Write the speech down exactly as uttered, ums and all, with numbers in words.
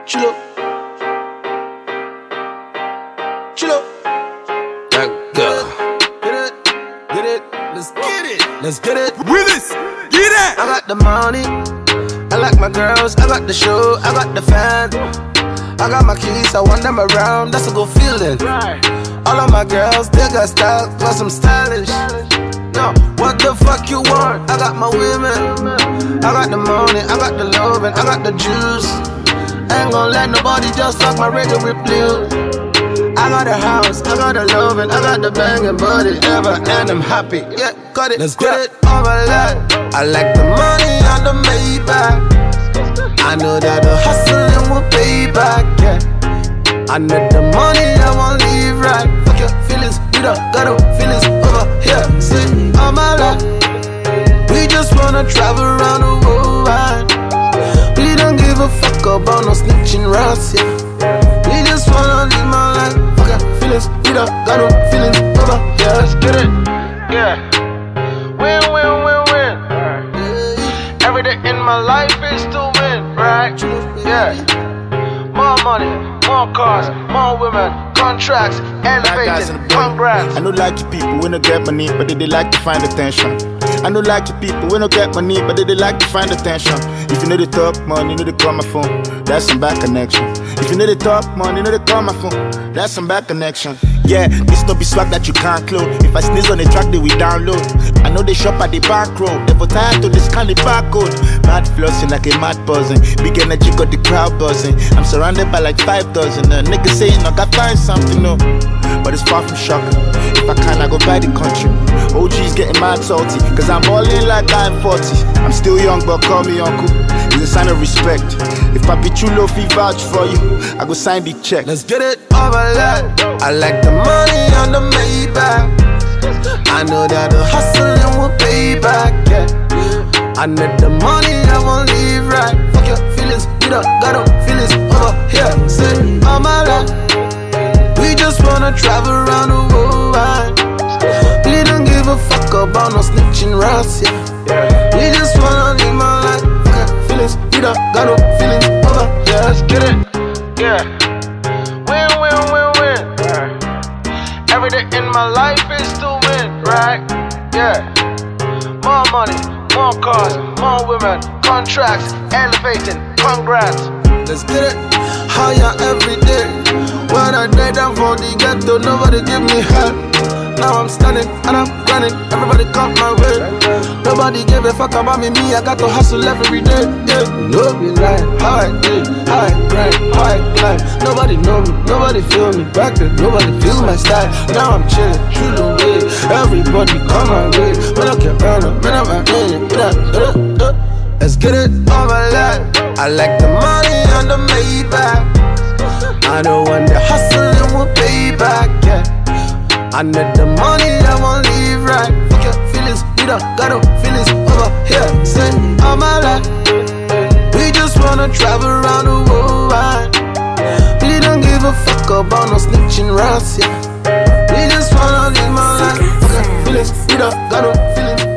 Chilo. Chilo. That girl. Get it. Get it. Let's get it. Let's get it. Willis, get it. I got the money. I like my girls. I got the show. I got the fan. I got my keys. I want them around. That's a good feeling. All of my girls, they got style. Plus I'm stylish. No, what the fuck you want? I got my women. I got the money. I got the love and I got the juice. Ain't gon' let nobody just fuck my regular with blue. I got a house, I got the love and I got the banging body ever, and I'm happy. Yeah, got it. Let's get it all my life. I like the money and the Maybach. I know that the hustling will pay back. Yeah, I need the money, I won't leave right. Fuck your feelings, we don't got no feelings over here. See, all my life, we just wanna travel around the world. Right? We don't give a fuck about no snitching rats. Yeah, we just wanna live my life. Fuck your feelings, we don't got no feelings over here. Let's get it. Yeah, win, win, win, win. Every day in my life is to win, right? Yeah, more money, more cars, more women, contracts, elevated, congrats. I know like you people, we don't get money, but they, they like to find attention. I know like you people, we don't get money, but they, they like to find attention. If you know the talk money, you know they call my phone, that's some bad connection. If you know the talk money, you know they call my phone, that's some bad connection. Yeah, this no be swag that you can't clone. If I sneeze on the track, they we download. I know they shop at the back road, they for tired to scan the barcode. Mad flossing like a mad buzzing, big energy got the crowd buzzing. I'm surrounded by like five dozen, uh, niggas saying I got find something, no. But it's far from shocking. If I can, I go buy the country. O G's getting mad salty, cause I'm balling like I'm forty. I'm still young, but call me uncle. It's a sign of respect. If Papi Chulo fi vouch for you, I go sign the check. Let's get it all my life. I like the money on the Maybach. I know that the hustling will pay back. Yeah, I need the money, I won't leave right. Fuck your feelings, we don't got no feelings over here. Say all my life, we just wanna travel around the world. Right? We don't give a fuck about no snitching rats. Yeah, we just wanna live my life. Fuck your feelings, we don't got no feelings over here. Let's get it. Yeah, win, win, win, win. Every day in my life is to win, right? Yeah, more money, more cars, more women, contracts, elevating, congrats. Let's get it higher every day. When I die down for the ghetto, nobody give me help. Now I'm standing and I'm running, everybody come my way. Nobody give a fuck about me, me, I got to hustle every day. Yeah, no be lying, how I did, how I grind, how I climb. Nobody know me, nobody feel me, back then nobody feel my style. Now I'm chilling, through the way, everybody come my way. When I can earn it, when I'm at it, let's get it all my life. I like the money on the Maybach. I know when the hustling will pay back, yeah. I need the money, I won't leave right. Fuck your feelings, we don't got no feelings over here. Say all my life, we just wanna travel around the world. Right? We don't give a fuck about no snitching rats, yeah. We just wanna live my life. Fuck your feelings, we don't got no feelings.